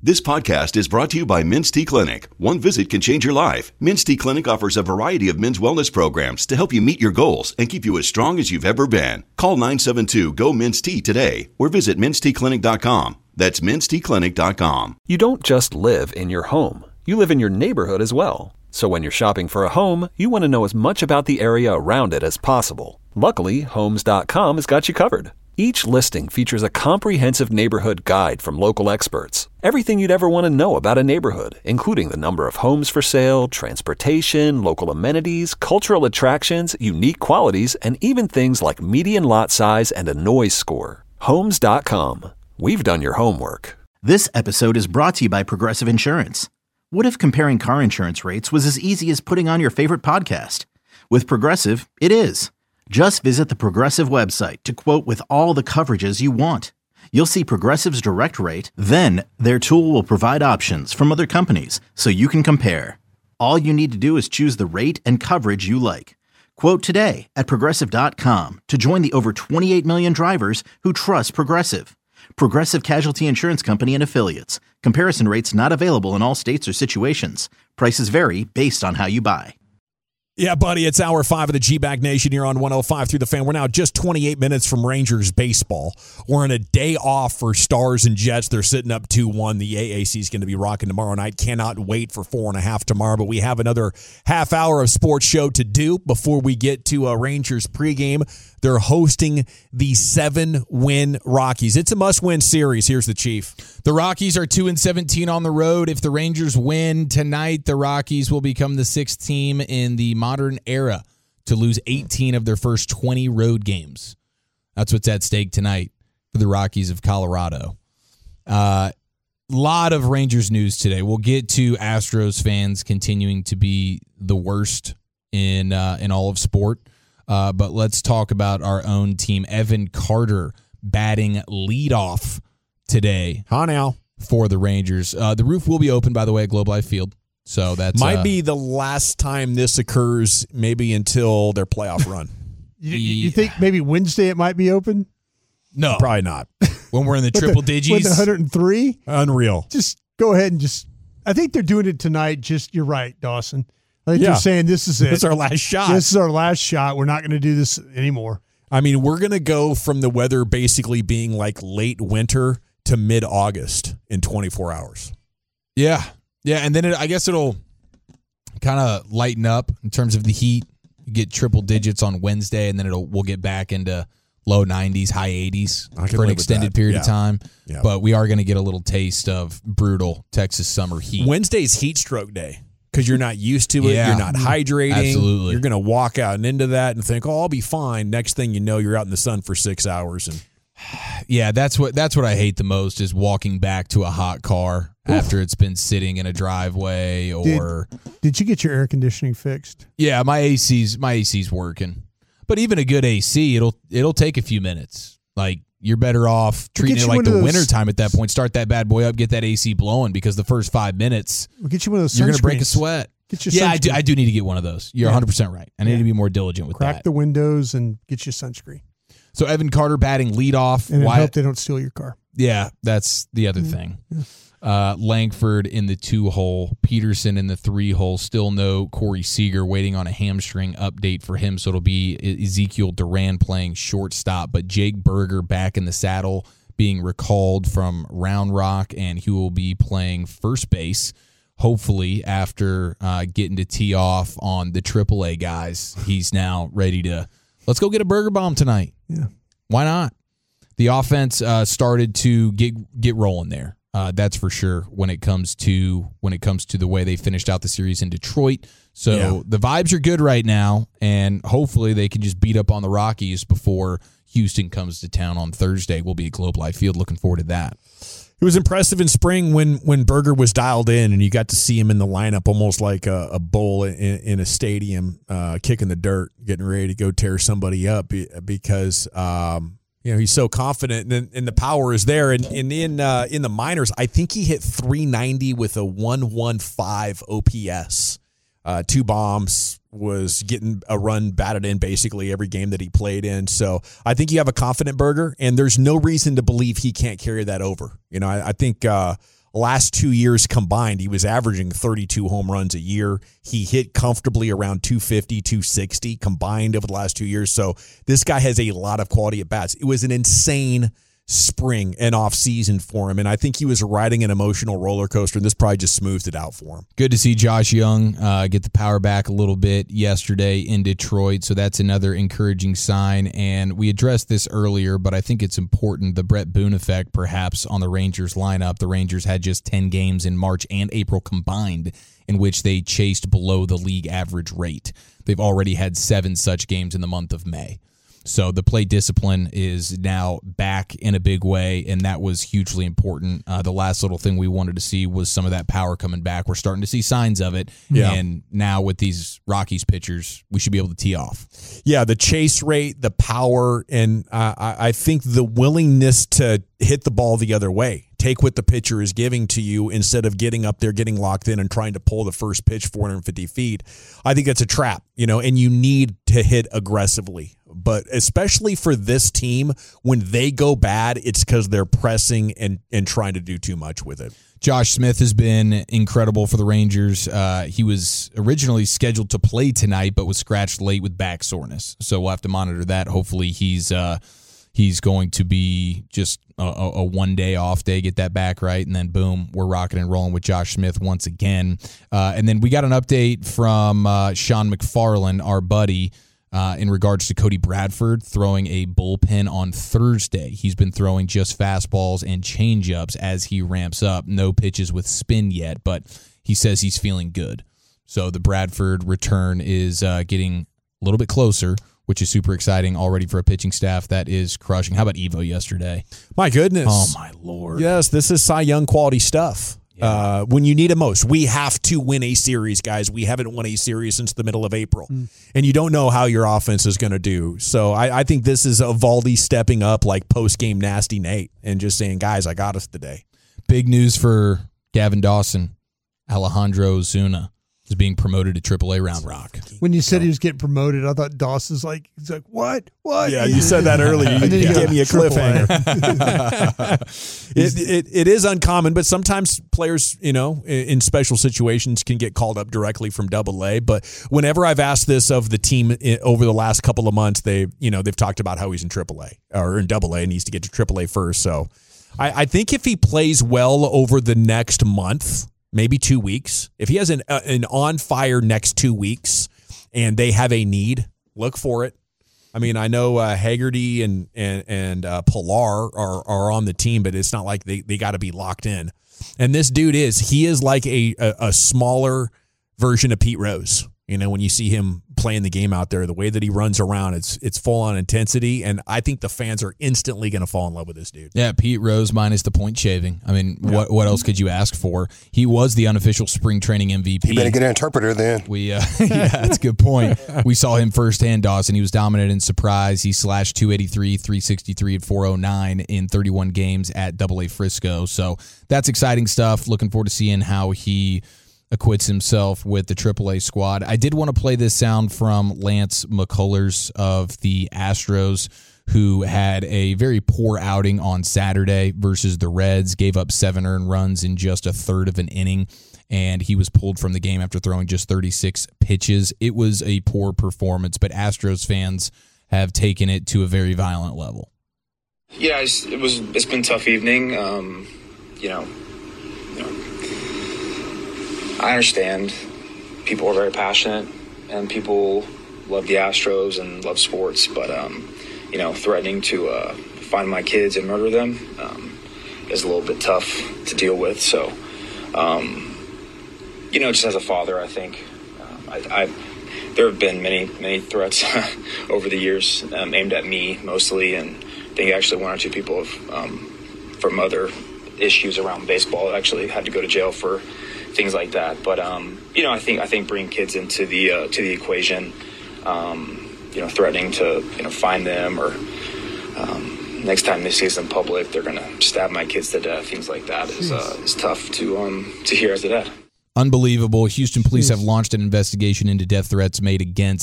This podcast is brought to you by Men's T Clinic. One visit can change your life. Men's T Clinic offers a variety of men's wellness programs to help you meet your goals and keep you as strong as you've ever been. Call 972-GO-MEN'S-T today or visit menstclinic.com. That's menstclinic.com. You don't just live in your home. You live in your neighborhood as well. So when you're shopping for a home, you want to know as much about the area around it as possible. Luckily, Homes.com has got you covered. Each listing features a comprehensive neighborhood guide from local experts. Everything you'd ever want to know about a neighborhood, including the number of homes for sale, transportation, local amenities, cultural attractions, unique qualities, and even things like median lot size and a noise score. Homes.com. We've done your homework. This episode is brought to you by Progressive Insurance. What if comparing car insurance rates was as easy as putting on your favorite podcast? With Progressive, it is. Just visit the Progressive website to quote with all the coverages you want. You'll see Progressive's direct rate, then their tool will provide options from other companies so you can compare. All you need to do is choose the rate and coverage you like. Quote today at Progressive.com to join the over 28 million drivers who trust Progressive. Progressive Casualty Insurance Company and Affiliates. Comparison rates not available in all states or situations. Prices vary based on how you buy. Yeah, buddy, it's Hour 5 of the G-Bag Nation here on 105 through the Fan. We're now just 28 minutes from Rangers baseball. We're in a day off for Stars and Jets. They're sitting up 2-1. The AAC is going to be rocking tomorrow night. Cannot wait for 4.5 tomorrow, but we have another half hour of sports show to do before we get to Rangers pregame. They're hosting the 7-win Rockies. It's a must-win series. Here's the Chief. The Rockies are 2-17 on the road. If the Rangers win tonight, the Rockies will become the 6th team in the modern era to lose 18 of their first 20 road games. That's what's at stake tonight for the Rockies of Colorado. Lot of Rangers news today. We'll get to Astros fans continuing to be the worst in all of sport. But let's talk about our own team. Evan Carter batting leadoff today. Huh now. For the Rangers. The roof will be open, by the way, at Globe Life Field. So that's might be the last time this occurs, maybe until their playoff run. You think maybe Wednesday it might be open? No. Probably not. When we're in the triple digits. With the 103? Unreal. Just go ahead and I think they're doing it tonight. You're right, Dawson. I think they're saying this is it. This is our last shot. This is our last shot. We're not going to do this anymore. I mean, we're going to go from the weather basically being like late winter to mid-August in 24 hours. Yeah. Yeah, and then I guess it'll kind of lighten up in terms of the heat. You get triple digits on Wednesday, and then we'll get back into low 90s, high 80s for an extended period of time. Yeah. But we are going to get a little taste of brutal Texas summer heat. Wednesday's heat stroke day. Because you're not used to it, you're not hydrating. Absolutely. You're going to walk out and into that and think, "Oh, I'll be fine." Next thing you know, you're out in the sun for 6 hours. And yeah, that's what I hate the most is walking back to a hot car after it's been sitting in a driveway. Or did you get your air conditioning fixed? Yeah, my AC's working, but even a good AC, it'll take a few minutes. Like you're better off treating it like the wintertime at that point. Start that bad boy up, get that AC blowing because the first 5 minutes, we'll get you one of those. You're going to break a sweat. I do need to get one of those. You're 100% right. I need to be more diligent with that. Crack the windows and get you sunscreen. So Evan Carter batting leadoff. And I hope they don't steal your car. Yeah, that's the other thing. Langford in the 2-hole, Peterson in the 3-hole. Still no Corey Seager, waiting on a hamstring update for him. So it'll be Ezekiel Duran playing shortstop, but Jake Berger back in the saddle, being recalled from Round Rock, and he will be playing first base. Hopefully, after getting to tee off on the AAA guys, he's now ready to let's go get a burger bomb tonight. Yeah, why not? The offense started to get rolling there. That's for sure when it comes to the way they finished out the series in Detroit. So the vibes are good right now, and hopefully they can just beat up on the Rockies before Houston comes to town on Thursday. We'll be at Globe Life Field. Looking forward to that. It was impressive in spring when Berger was dialed in and you got to see him in the lineup almost like a bull in a stadium, kicking the dirt, getting ready to go tear somebody up because he's so confident and the power is there. And in the minors, I think he hit 390 with a 115 OPS. 2 bombs, was getting a run batted in basically every game that he played in. So I think you have a confident Berger, and there's no reason to believe he can't carry that over. I think last 2 years combined, he was averaging 32 home runs a year. He hit comfortably around 250, 260 combined over the last 2 years. So this guy has a lot of quality at bats. It was an insane spring and off season for him, and I think he was riding an emotional roller coaster, and this probably just smoothed it out for him. Good to see Josh Young get the power back a little bit yesterday in Detroit, so that's another encouraging sign. And we addressed this earlier, but I think it's important, the Brett Boone effect perhaps on the Rangers lineup. The Rangers had just 10 games in March and April combined in which they chased below the league average rate. They've already had 7 such games in the month of May. So the play discipline is now back in a big way, and that was hugely important. The last little thing we wanted to see was some of that power coming back. We're starting to see signs of it, and now with these Rockies pitchers, we should be able to tee off. Yeah, the chase rate, the power, and I think the willingness to hit the ball the other way. Take what the pitcher is giving to you instead of getting up there, getting locked in, and trying to pull the first pitch 450 feet. I think that's a trap, and you need to hit aggressively. But especially for this team, when they go bad, it's because they're pressing and trying to do too much with it. Josh Smith has been incredible for the Rangers. He was originally scheduled to play tonight, but was scratched late with back soreness. So we'll have to monitor that. Hopefully he's going to be just a one-day off day, get that back right, and then boom, we're rocking and rolling with Josh Smith once again. And then we got an update from Sean McFarland, our buddy, in regards to Cody Bradford throwing a bullpen on Thursday. He's been throwing just fastballs and changeups as he ramps up. No pitches with spin yet, but he says he's feeling good. So the Bradford return is getting a little bit closer, which is super exciting already for a pitching staff that is crushing. How about Evo yesterday? My goodness. Oh, my Lord. Yes, this is Cy Young quality stuff. Yeah. When you need it most. We have to win a series, guys. We haven't won a series since the middle of April. And you don't know how your offense is going to do. So I think this is Eovaldi stepping up like post-game Nasty Nate and just saying, guys, I got us today. Big news for Gavin Dawson. Alejandro Zuna is being promoted to AAA Round Rock. When you said he was getting promoted, I thought Dawson's he's like, what? Yeah, you said that earlier. You gave me a cliffhanger. It is uncommon, but sometimes players, in special situations can get called up directly from AA. But whenever I've asked this of the team over the last couple of months, they've talked about how he's in AAA or in AA and needs to get to AAA first. So I think if he plays well over the next month, maybe 2 weeks. If he has an on-fire next 2 weeks and they have a need, look for it. I mean, I know Haggerty and Pilar are on the team, but it's not like they got to be locked in. And this dude he is like a smaller version of Pete Rose. When you see him playing the game out there, the way that he runs around, it's full on intensity, and I think the fans are instantly going to fall in love with this dude. Yeah, Pete Rose minus the point shaving. I mean, what else could you ask for? He was the unofficial spring training MVP. You better get an interpreter then. Yeah, that's a good point. We saw him firsthand, Dawson. He was dominant in surprise. He slashed 283, 363, and 409 in 31 games at AA Frisco. So that's exciting stuff. Looking forward to seeing how he acquits himself with the AAA squad. I did want to play this sound from Lance McCullers of the Astros, who had a very poor outing on Saturday versus the Reds, gave up 7 earned runs in just a third of an inning, and he was pulled from the game after throwing just 36 pitches. It was a poor performance, but Astros fans have taken it to a very violent level. Yeah, it's been a tough evening. I understand people are very passionate and people love the Astros and love sports, but threatening to find my kids and murder them is a little bit tough to deal with. So, just as a father, I think there have been many threats over the years aimed at me mostly, and I think actually 1 or 2 people have, from other issues around baseball, actually had to go to jail for things like that. But I think bringing kids into the to the equation, threatening to find them or next time they see us in public, they're gonna stab my kids to death. Things like that is tough to hear as a dad. Unbelievable. Houston police have launched an investigation into death threats made against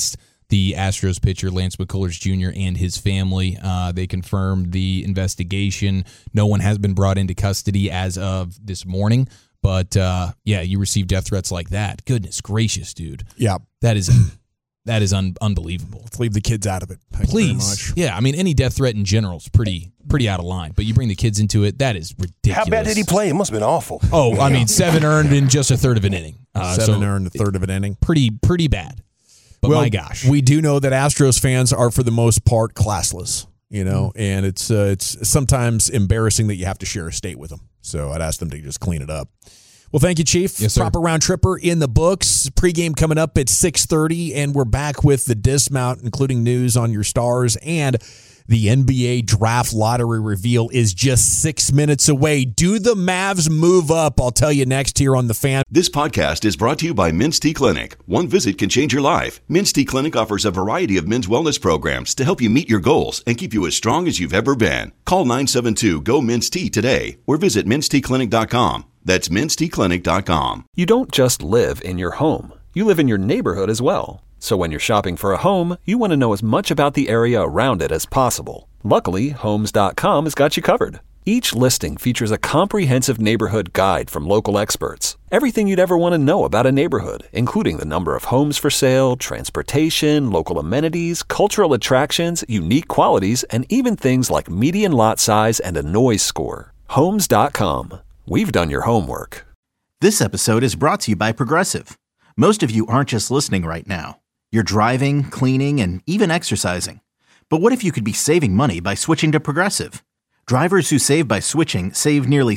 the Astros pitcher Lance McCullers Jr. and his family. They confirmed the investigation. No one has been brought into custody as of this morning. But, you receive death threats like that. Goodness gracious, dude. Yeah. That is unbelievable. Let's leave the kids out of it. Thank you very much. Please. Yeah, I mean, any death threat in general is pretty out of line. But you bring the kids into it, that is ridiculous. How bad did he play? It must have been awful. Oh, I mean, 7 earned in just a third of an inning. 7 earned, a third of an inning. Pretty bad. But my gosh. We do know that Astros fans are, for the most part, classless, and it's sometimes embarrassing that you have to share a state with them. So I'd ask them to just clean it up. Well, thank you, Chief. Yes, sir. Proper Round Tripper in the books. Pregame coming up at 6:30, and we're back with the dismount, including news on your Stars, and the NBA Draft Lottery reveal is just 6 minutes away. Do the Mavs move up? I'll tell you next here on The Fan. This podcast is brought to you by Mints-T Clinic. One visit can change your life. Mints-T Clinic offers a variety of men's wellness programs to help you meet your goals and keep you as strong as you've ever been. Call 972-GO-MINTS-T today or visit minstclinic.com. That's minstclinic.com. You don't just live in your home. You live in your neighborhood as well. So when you're shopping for a home, you want to know as much about the area around it as possible. Luckily, Homes.com has got you covered. Each listing features a comprehensive neighborhood guide from local experts. Everything you'd ever want to know about a neighborhood, including the number of homes for sale, transportation, local amenities, cultural attractions, unique qualities, and even things like median lot size and a noise score. Homes.com. We've done your homework. This episode is brought to you by Progressive. Most of you aren't just listening right now. You're driving, cleaning, and even exercising. But what if you could be saving money by switching to Progressive? Drivers who save by switching save nearly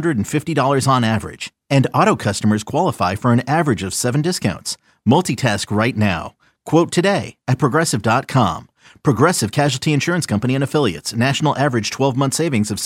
$750 on average. And auto customers qualify for an average of 7 discounts. Multitask right now. Quote today at Progressive.com. Progressive Casualty Insurance Company and Affiliates. National average 12-month savings of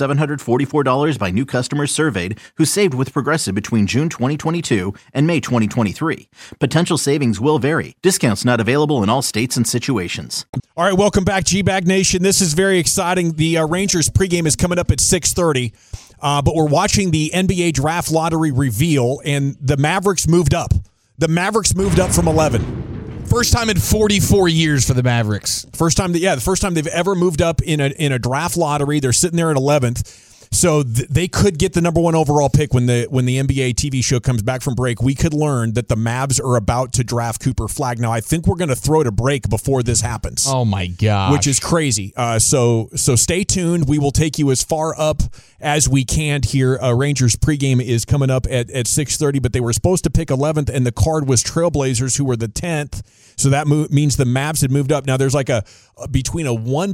$744 by new customers surveyed who saved with Progressive between June 2022 and May 2023. Potential savings will vary. Discounts not available in all states and situations. All right, welcome back, G-Bag Nation. This is very exciting. The Rangers pregame is coming up at 6:30, but we're watching the NBA Draft Lottery reveal, and the Mavericks moved up. The Mavericks moved up from 11. First time in 44 years for the Mavericks. The first time they've ever moved up in a draft lottery. They're sitting there at 11th. So they could get the number 1 overall pick when the NBA TV show comes back from break. We could learn that the Mavs are about to draft Cooper Flagg. Now, I think we're going to throw to break before this happens. Oh, my God. Which is crazy. So stay tuned. We will take you as far up as we can here. Rangers pregame is coming up at 6:30, but they were supposed to pick 11th, and the card was Trailblazers, who were the 10th. So that means the Mavs had moved up. Now, there's like a between a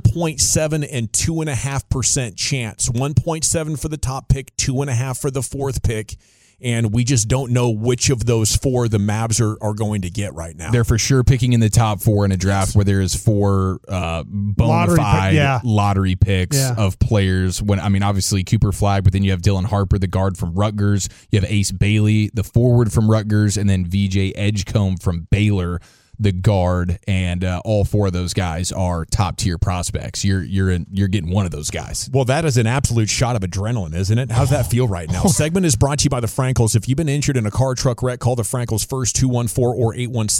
1.7 and 2.5% chance. 1.7 for the top pick, 2.5 for the 4th pick. And we just don't know which of those 4 the Mavs are going to get right now. They're for sure picking in the top 4 in a draft where there is 4 bona fide lottery picks of players. Obviously Cooper Flagg, but then you have Dylan Harper, the guard from Rutgers. You have Ace Bailey, the forward from Rutgers, and then VJ Edgecombe from Baylor, the guard, and all 4 of those guys are top tier prospects. You're getting one of those guys. Well, that is an absolute shot of adrenaline, isn't it? How's that feel right now? Segment is brought to you by the Frankels. If you've been injured in a car, truck wreck, call the Frankels first, 214 or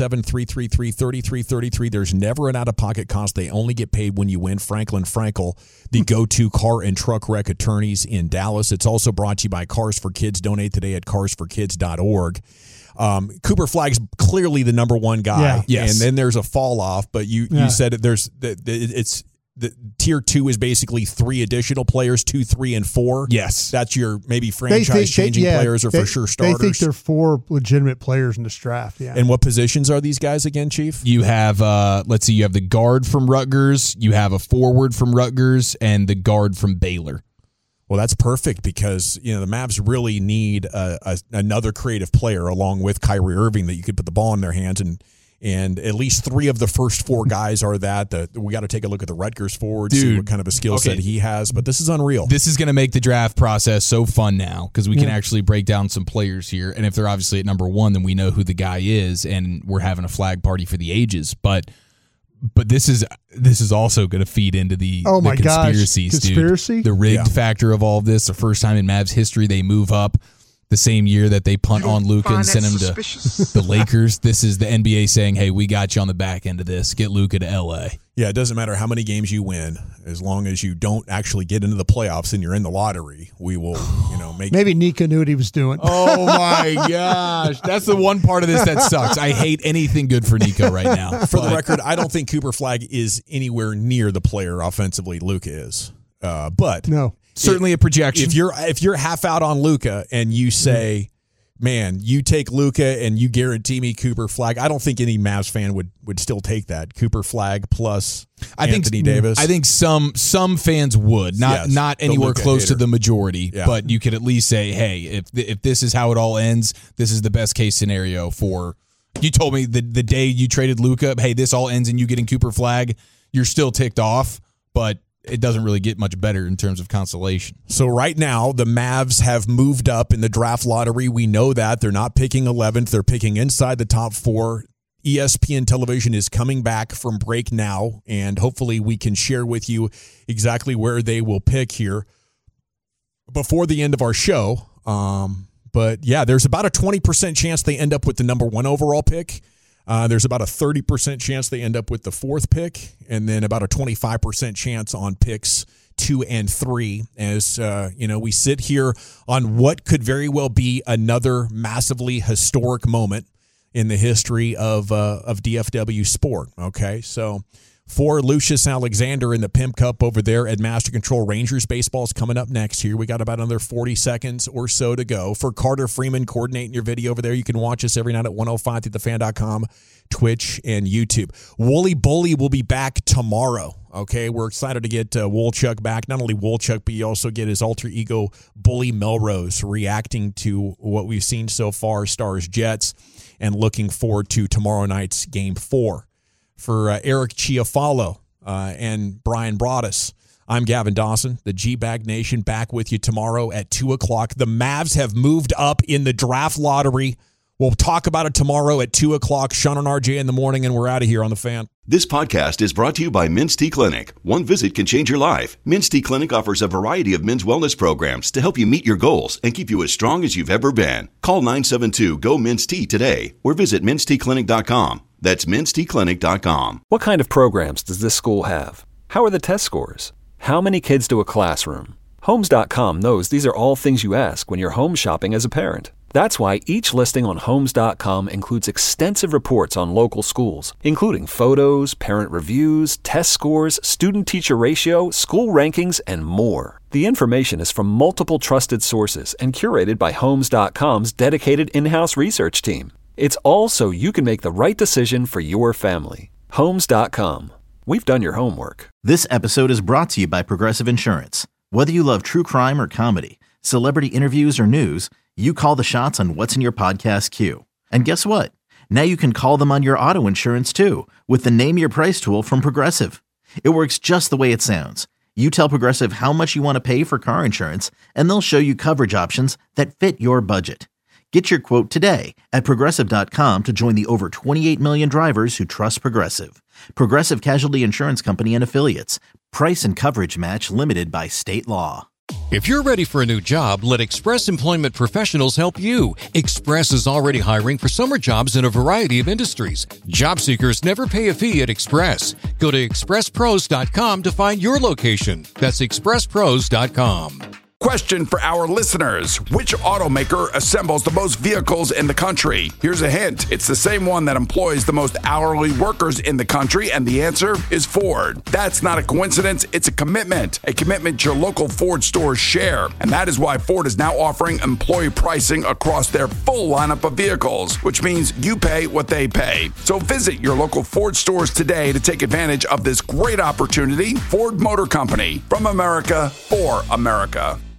817-333-3333. There's never an out-of-pocket cost. They only get paid when you win. Franklin Frankel, the go-to car and truck wreck attorneys in Dallas. It's also brought to you by Cars for Kids. Donate today at carsforkids.org. Cooper Flagg's clearly the number 1 guy. Yeah. Yes. And then there's a fall off, but you said it's the tier 2 is basically 3 additional players, 2, 3, and 4. Yes. That's your maybe franchise-changing players or for sure starters. They think they're 4 legitimate players in this draft, yeah. And what positions are these guys again, Chief? You have, you have the guard from Rutgers, you have a forward from Rutgers, and the guard from Baylor. Well, that's perfect because, the Mavs really need another creative player along with Kyrie Irving that you could put the ball in their hands, and at least 3 of the first 4 guys are that. We got to take a look at the Rutgers forward, see what kind of a skill set he has, but this is unreal. This is going to make the draft process so fun now because we can actually break down some players here, and if they're obviously at number 1, then we know who the guy is, and we're having a flag party for the ages, But this is also going to feed into the conspiracies, Conspiracy? dude. The rigged factor of all of this. The first time in Mavs history they move up. the same year that they punt on Luka and send him to the Lakers. This is the NBA saying, hey, we got you on the back end of this. Get Luka to L.A. Yeah, it doesn't matter how many games you win. As long as you don't actually get into the playoffs and you're in the lottery, we will, make Maybe Nico knew what he was doing. Oh, my gosh. That's the one part of this that sucks. I hate anything good for Nico right now. For the record, I don't think Cooper Flagg is anywhere near the player offensively Luka is. But no, certainly a projection. If you're half out on Luka and you say, man, you take Luka and you guarantee me Cooper Flagg, I don't think any Mavs fan would still take that. Cooper Flagg plus Anthony Davis. I think some fans would, not anywhere close to the majority, but you could at least say, hey, if this is how it all ends, this is the best case scenario for. You told me the day you traded Luka, hey, this all ends in you getting Cooper Flagg, you're still ticked off, but it doesn't really get much better in terms of consolation. So right now, the Mavs have moved up in the draft lottery. We know that. They're not picking 11th. They're picking inside the top 4. ESPN Television is coming back from break now, and hopefully we can share with you exactly where they will pick here before the end of our show. But, yeah, there's about a 20% chance they end up with the number 1 overall pick. There's about a 30% chance they end up with the 4th pick, and then about a 25% chance on picks 2 and 3. As we sit here on what could very well be another massively historic moment in the history of DFW sport. Okay, so for Lucius Alexander in the Pimp Cup over there at Master Control Rangers, baseball's coming up next here. We got about another 40 seconds or so to go. For Carter Freeman coordinating your video over there, you can watch us every night at 105thethefan.com, Twitch, and YouTube. Wooly Bully will be back tomorrow. Okay, we're excited to get Woolchuck back. Not only Woolchuck, but you also get his alter ego, Bully Melrose, reacting to what we've seen so far, Stars Jets, and looking forward to tomorrow night's Game 4. For Eric Chiafalo and Brian Broaddus, I'm Gavin Dawson, the G-Bag Nation, back with you tomorrow at 2 o'clock. The Mavs have moved up in the draft lottery. We'll talk about it tomorrow at 2 o'clock. Sean and RJ in the morning, and we're out of here on The Fan. This podcast is brought to you by Men's T Clinic. One visit can change your life. Men's T Clinic offers a variety of men's wellness programs to help you meet your goals and keep you as strong as you've ever been. Call 972-GO-MEN'S-T today or visit menstclinic.com. That's menstclinic.com. What kind of programs does this school have? How are the test scores? How many kids to a classroom? Homes.com knows these are all things you ask when you're home shopping as a parent. That's why each listing on Homes.com includes extensive reports on local schools, including photos, parent reviews, test scores, student-teacher ratio, school rankings, and more. The information is from multiple trusted sources and curated by Homes.com's dedicated in-house research team. It's all so you can make the right decision for your family. Homes.com. We've done your homework. This episode is brought to you by Progressive Insurance. Whether you love true crime or comedy, celebrity interviews or news, you call the shots on what's in your podcast queue. And guess what? Now you can call them on your auto insurance too with the Name Your Price tool from Progressive. It works just the way it sounds. You tell Progressive how much you want to pay for car insurance, and they'll show you coverage options that fit your budget. Get your quote today at Progressive.com to join the over 28 million drivers who trust Progressive. Progressive Casualty Insurance Company and Affiliates. Price and coverage match limited by state law. If you're ready for a new job, let Express Employment Professionals help you. Express is already hiring for summer jobs in a variety of industries. Job seekers never pay a fee at Express. Go to expresspros.com to find your location. That's expresspros.com. Question for our listeners. Which automaker assembles the most vehicles in the country? Here's a hint. It's the same one that employs the most hourly workers in the country, and the answer is Ford. That's not a coincidence. It's a commitment your local Ford stores share. And that is why Ford is now offering employee pricing across their full lineup of vehicles, which means you pay what they pay. So visit your local Ford stores today to take advantage of this great opportunity. Ford Motor Company, from America, for America.